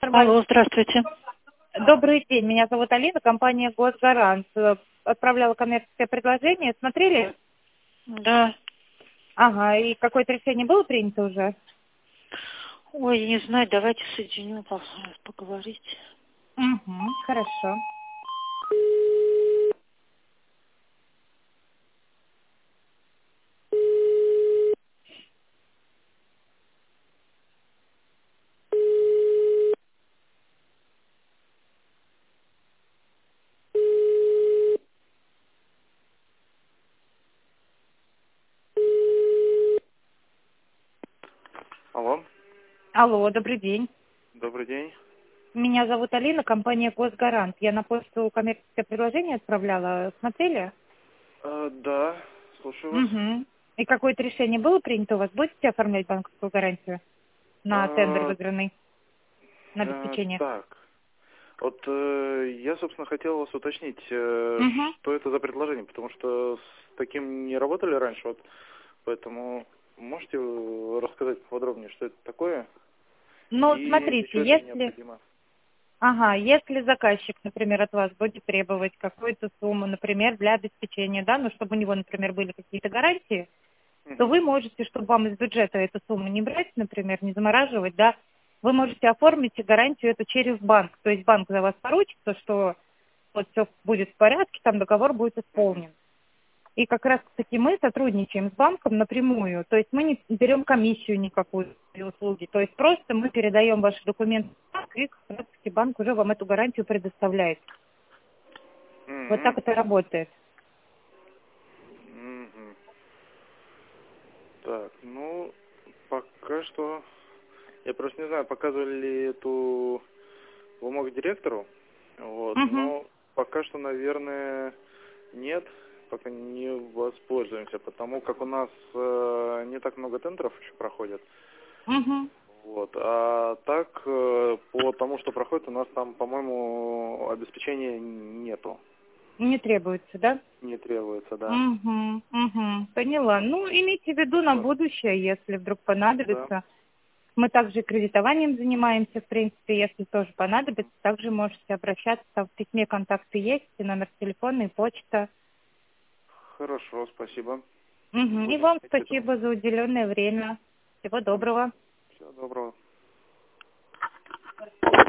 Нормально. Алло, здравствуйте. Добрый день, меня зовут Алина, компания «Госгарант». Отправляла коммерческое предложение, смотрели? Да. Ага, и какое-то решение было принято уже? Ой, не знаю, давайте соединю, поговорить. Угу, хорошо. Алло, Алло, добрый день. добрый день. Меня зовут Алина, компания «Госгарант». Я на почту коммерческое предложение отправляла, смотрели? Да, слушаю вас. Угу. И какое-то решение было принято у вас? Будете оформлять банковскую гарантию на тендер А, выигранный, на обеспечение? так, вот я, собственно, хотел вас уточнить, Угу. что это за предложение, потому что с таким не работали раньше, вот, поэтому можете рассказать подробнее, что это такое Ну, и для смотрите, чего это если... необходимо? Ага, если заказчик, например, от вас будет требовать какую-то сумму, например, для обеспечения, да, ну, чтобы у него, например, были какие-то гарантии, то Мгм. вы можете, чтобы вам из бюджета эту сумму не брать, например, не замораживать, да, вы можете оформить гарантию эту через банк. То есть банк за вас поручится, что вот все будет в порядке, там договор будет Мгм. исполнен. И как раз-таки мы сотрудничаем с банком напрямую, то есть мы не берем комиссию никакую за услуги, то есть просто мы передаем ваши документы в банк, и как раз-таки банк уже вам эту гарантию предоставляет. Вот Мгм. так это работает. Мгм. Так, ну, пока что, я просто не знаю, показывали ли эту бумагу директору, вот, Угу. но пока что, наверное, нет, пока не воспользуемся, потому как у нас не так много тендеров еще проходит, Угу. вот, а так, по тому, что проходит, у нас там, по-моему, обеспечения нету, Не требуется, да? не требуется, да. Угу. Угу. Поняла. Ну, имейте в виду на Вот, будущее, если вдруг да. понадобится. Мы также кредитованием занимаемся, в принципе, если тоже понадобится, также можете обращаться, там в письме контакты есть, и номер телефона, и почта. Хорошо, спасибо. Мгм. И Будем вам иметь в виду. спасибо за уделенное время. Всего доброго. Всего доброго.